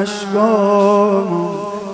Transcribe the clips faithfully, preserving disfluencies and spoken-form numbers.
اشکامون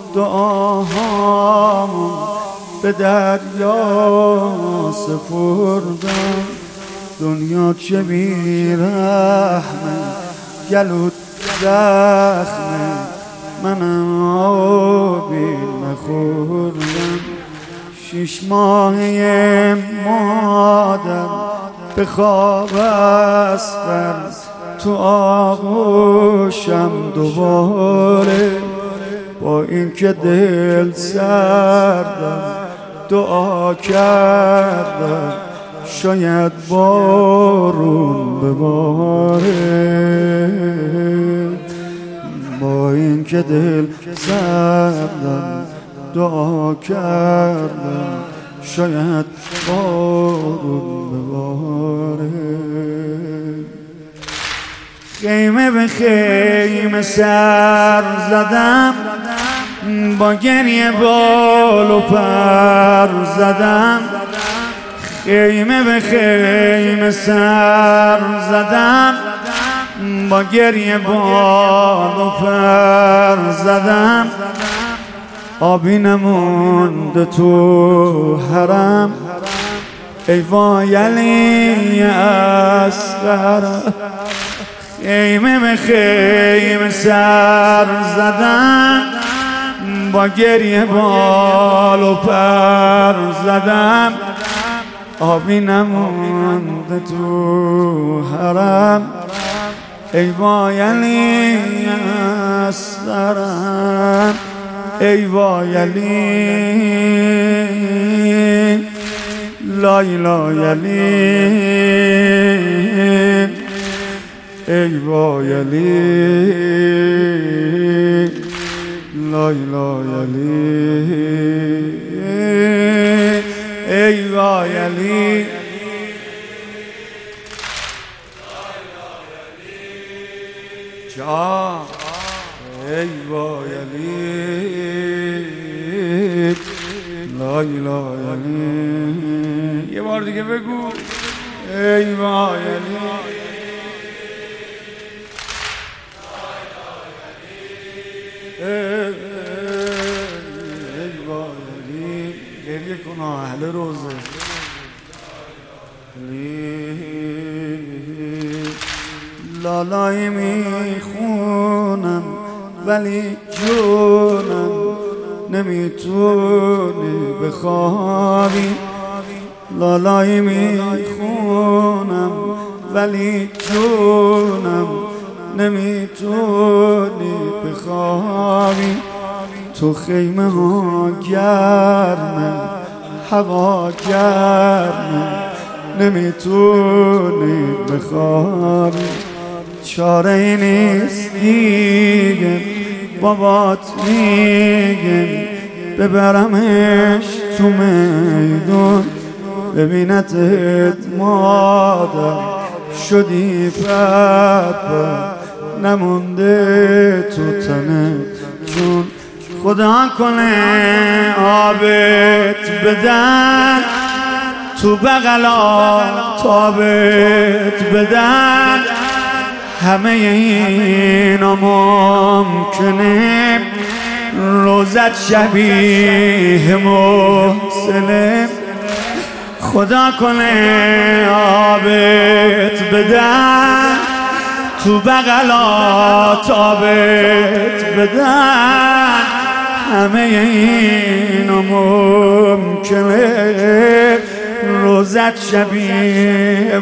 دعاهامون به دریا سپردم. دنیا چه بیرحمه گلوت زخمه، منم آبی نخوردم. شیش ماهی مادر به خواب اسپر تو آغوشم دوباره. با این که دل سردم دعا کردم شاید بارون بباره. با این که دل سردم دعا کردم شاید بارون بباره. خیمه به خیمه سر زدم، با گریه بال و پر زدم. خیمه به خیمه سر زدم، با گریه بال و پر زدم. آبی نمونده تو حرم، ای وای علی اصغر. خیمه به خیمه سر زدم، با گریه بال و پر زدم. آبی نمونده تو حرم، ای وای علی اصغرم. ای وای علی لای لای علی. ای وای علی لای لای علی. ای وای علی جان. ای وای علی لای لای علی. یه بار دیگه بگو ای وای علی. ای وای علی. گریه کن اهل روزه. لالای میخونم ولی جونم نمیتونی بخوابی. لالای میخونم ولی جونم نمیتونی بخوابی. تو خیمه ها گرمه هوا گرمه نمیتونی بخوابی. چاره ای نیست دیگه بابات میگه ببرمش تو میدون. ببینتت مادر شدی پرپر نمونده تو تنه جون. خدا کنه آبت بدن تو بغلا تابت بدن. همه اینا ممکنه روزت شبیه محسنه. خدا کنه آبت بدن تو بغلا تابت بدن. همه اینا ممکنه روزت شبیه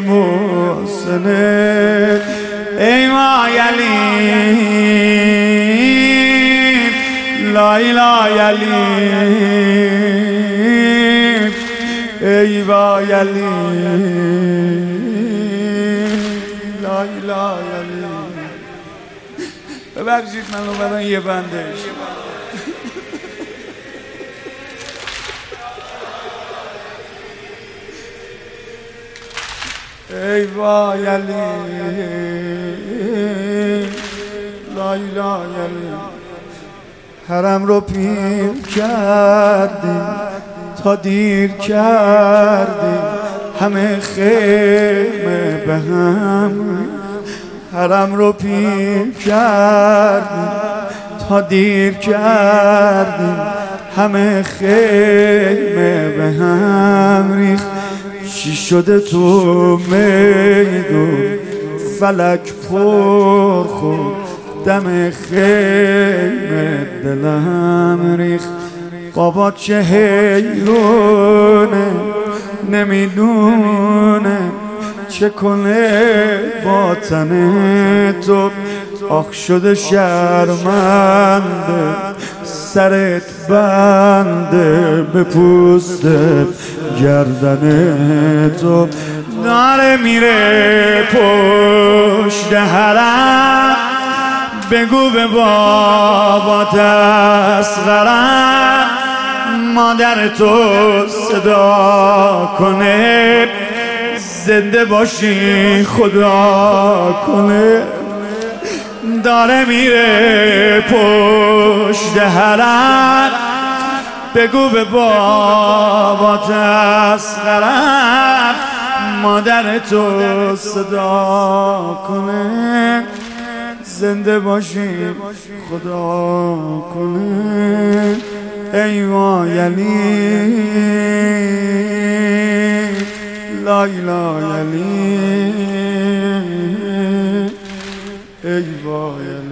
محسنه. ای وای علی لای لای علی. ای وای علی لای لای علی. ببخشید من اومدم یه بندش. ای وای علی لای لای علی. حرم رو پیر کردی تا دیر کردی همه خیمه به هم. حرم رو پیر کردی ها دیر کردیم، همه خیمه به هم ریخت. چی شده تو میدون فلک پر خود، دم خیمه دلم ریخت. بابا چه حیرونه نمیدونه چه کنه با تن تو. آخ شده شرمنده سرت بنده به پوست گردن تو. داره میره پشت حرم، بگو به بابات اصغرم مادر تو صدا کنه، زنده باشی خدا کنه. داره میره پشت حرم، بگو به بابات اصغرم مادر تو صدا کنه، زنده باشی خدا کنه. ای وای علی لا اله علی، ای وای علی.